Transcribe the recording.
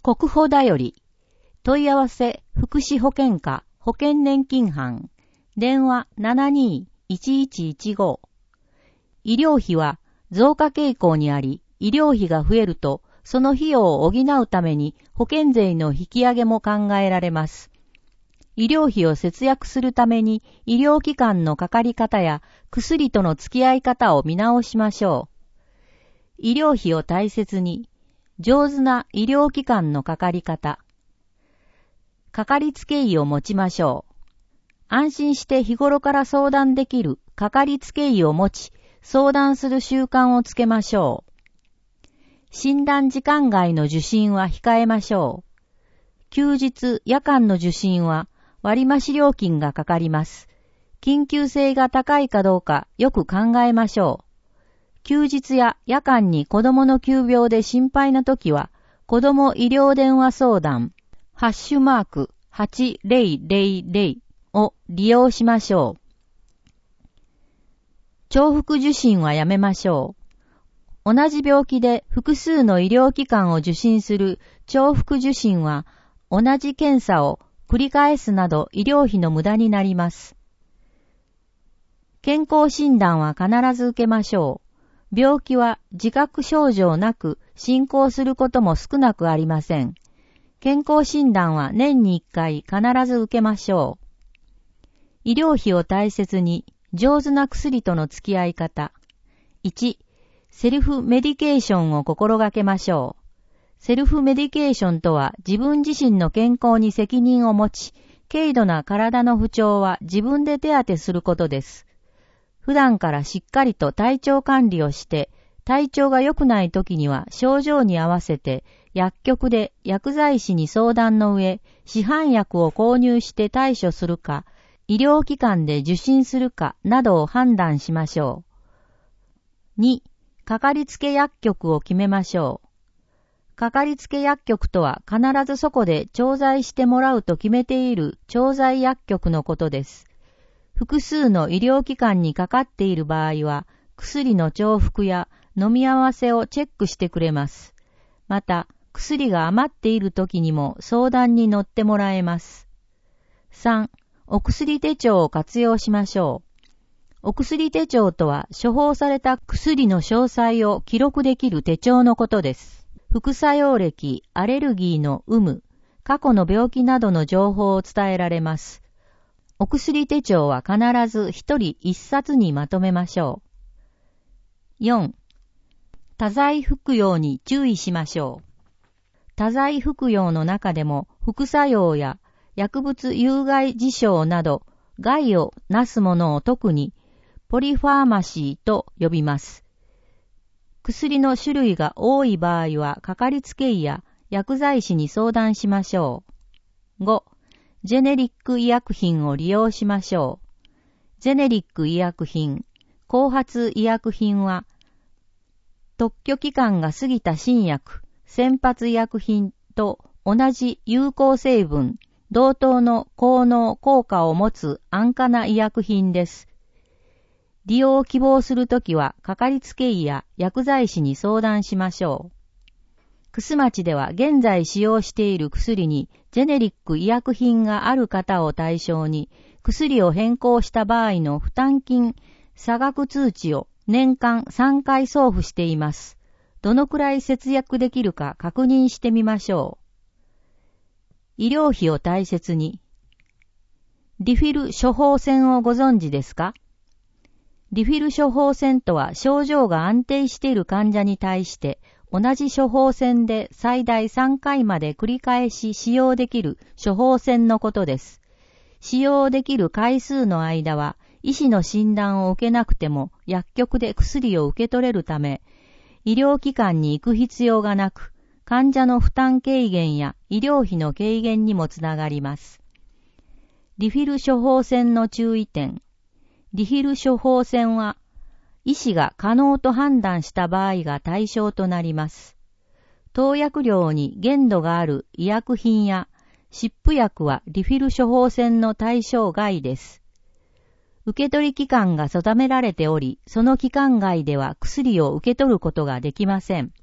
国保だより。問い合わせ福祉保険課保険年金班。電話72-1115。医療費は増加傾向にあり、医療費が増えると、その費用を補うために保険税の引き上げも考えられます。医療費を節約するために医療機関のかかり方や薬との付き合い方を見直しましょう。医療費を大切に、上手な医療機関のかかり方。かかりつけ医を持ちましょう。安心して日頃から相談できるかかりつけ医を持ち、相談する習慣をつけましょう。診断時間外の受診は控えましょう。休日、夜間の受診は割増料金がかかります。緊急性が高いかどうかよく考えましょう。休日や夜間に子供の急病で心配なときは、子供医療電話相談、#8000を利用しましょう。重複受診はやめましょう。同じ病気で複数の医療機関を受診する重複受診は、同じ検査を繰り返すなど医療費の無駄になります。健康診断は必ず受けましょう。病気は自覚症状なく進行することも少なくありません。健康診断は年に1回必ず受けましょう。医療費を大切に上手な薬との付き合い方。1、セルフメディケーションを心がけましょう。セルフメディケーションとは自分自身の健康に責任を持ち、軽度な体の不調は自分で手当てすることです。普段からしっかりと体調管理をして、体調が良くない時には症状に合わせて薬局で薬剤師に相談の上、市販薬を購入して対処するか、医療機関で受診するかなどを判断しましょう。2、かかりつけ薬局を決めましょう。かかりつけ薬局とは必ずそこで調剤してもらうと決めている調剤薬局のことです。複数の医療機関にかかっている場合は、薬の重複や飲み合わせをチェックしてくれます。また、薬が余っている時にも相談に乗ってもらえます。3、お薬手帳を活用しましょう。お薬手帳とは処方された薬の詳細を記録できる手帳のことです。副作用歴、アレルギーの有無、過去の病気などの情報を伝えられます。お薬手帳は必ず一人一冊にまとめましょう。4、多剤服用に注意しましょう。多剤服用の中でも副作用や薬物有害事象など害をなすものを特にポリファーマシーと呼びます。薬の種類が多い場合はかかりつけ医や薬剤師に相談しましょう。5、ジェネリック医薬品を利用しましょう。ジェネリック医薬品、後発医薬品は特許期間が過ぎた新薬、先発医薬品と同じ有効成分、同等の効能・効果を持つ安価な医薬品です。利用を希望するときは、かかりつけ医や薬剤師に相談しましょう。玖珠町では現在使用している薬にジェネリック医薬品がある方を対象に、薬を変更した場合の負担金、差額通知を年間3回送付しています。どのくらい節約できるか確認してみましょう。医療費を大切に。リフィル処方箋をご存知ですか？リフィル処方箋とは症状が安定している患者に対して同じ処方箋で最大3回まで繰り返し使用できる処方箋のことです。使用できる回数の間は医師の診断を受けなくても薬局で薬を受け取れるため、医療機関に行く必要がなく、患者の負担軽減や医療費の軽減にもつながります。リフィル処方箋の注意点。リフィル処方箋は、医師が可能と判断した場合が対象となります。投薬量に限度がある医薬品や湿布薬はリフィル処方箋の対象外です。受取期間が定められており、その期間外では薬を受け取ることができません。